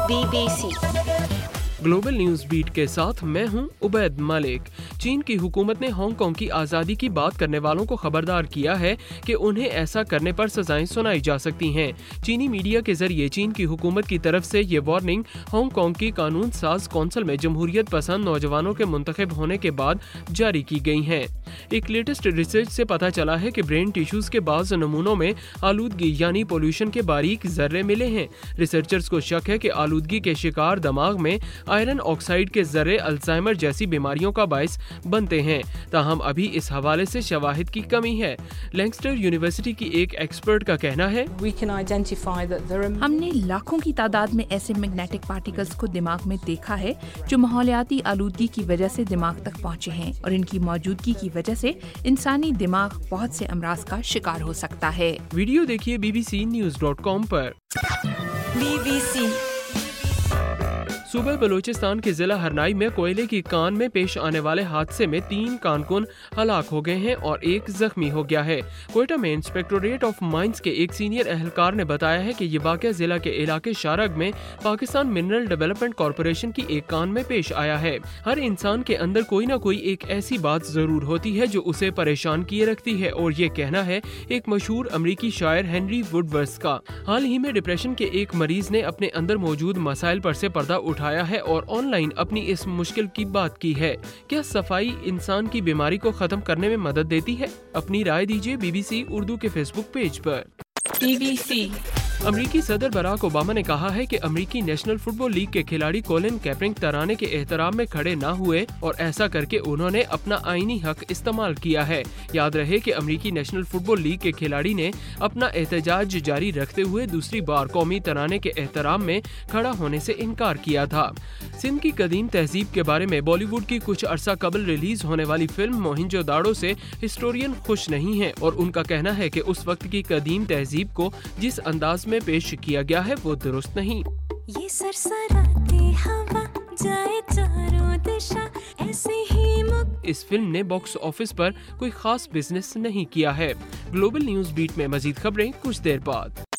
BBC global news beat के साथ मैं हूं उबैद मलिक। चीन की हुकूमत ने हांगकांग की आज़ादी की बात करने वालों को खबरदार किया है कि उन्हें ऐसा करने पर सजाएं सुनाई जा सकती हैं। चीनी मीडिया के जरिए चीन की हुकूमत की तरफ से ये वार्निंग हांगकांग की कानून साज कौंसिल में जमहूरियत पसंद नौजवानों के मुंतखब होने के बाद जारी की गई हैं। एक लेटेस्ट रिसर्च से पता चला है कि ब्रेन टिश्यूज के बाज़ नमूनों में आलूदगी यानी पोल्यूशन के बारीक जर्रे मिले हैं। रिसर्चर्स को शक है कि आलूदगी के शिकार दिमाग में आयरन ऑक्साइड के जर्रे अल्जाइमर जैसी बीमारियों का बायस बनते हैं। ताहम अभी इस हवाले से शवाहिद की कमी है। लैंकस्टर यूनिवर्सिटी की एक एक्सपर्ट का कहना है, हमने लाखों की तादाद में ऐसे मैग्नेटिक पार्टिकल्स को दिमाग में देखा है जो माहौलियाती आलूदगी की वजह से दिमाग तक पहुँचे हैं और इनकी मौजूदगी की वजह से इंसानी दिमाग बहुत से अमराज का शिकार हो सकता है। वीडियो देखिए bbcnews.com पर। BBC सूबे बलूचिस्तान के जिला हरनाई में कोयले की कान में पेश आने वाले हादसे में 3 कारकुन हलाक हो गए हैं और 1 जख्मी हो गया है। कोयटा में इंस्पेक्टोरेट ऑफ माइंस के एक सीनियर एहलकार ने बताया है कि ये वाक़या जिला के इलाके शारग में पाकिस्तान मिनरल डेवलपमेंट कॉरपोरेशन की एक कान में पेश आया है। हर इंसान के अंदर कोई ना कोई एक ऐसी बात जरूर होती है जो उसे परेशान किए रखती है, और ये कहना है एक मशहूर अमरीकी शायर हेनरी वुडवर्थ का। हाल ही में डिप्रेशन के एक मरीज ने अपने अंदर मौजूद मसाइल पर से पर्दा उठाया है और ऑनलाइन अपनी इस मुश्किल की बात की है। क्या सफाई इंसान की बीमारी को खत्म करने में मदद देती है? अपनी राय दीजिए BBC उर्दू के फेसबुक पेज पर। BBC अमरीकी सदर बराक ओबामा ने कहा है कि अमरीकी नेशनल फुटबॉल लीग के खिलाड़ी कोलिन कैपरिंग तराने के एहतराम में खड़े न हुए और ऐसा करके उन्होंने अपना आईनी हक इस्तेमाल किया है। याद रहे कि अमरीकी नेशनल फुटबॉल लीग के खिलाड़ी ने अपना एहतजाज जारी रखते हुए दूसरी बार कौमी तराने के एहतराम में खड़ा होने से इनकार किया था। सिंध की कदीम तहजीब के बारे में बॉलीवुड की कुछ अरसा कबल रिलीज होने वाली फिल्म मोहिंजोदाड़ो से हिस्टोरियन खुश नहीं है और उनका कहना है कि उस वक्त की कदीम तहजीब को जिस अंदाज में पेश किया गया है वो दुरुस्त नहीं। ये सरसराती हवा जाए चारों दिशा ऐसे ही इस फिल्म ने बॉक्स ऑफिस पर कोई खास बिजनेस नहीं किया है। ग्लोबल न्यूज बीट में मजीद खबरें कुछ देर बाद।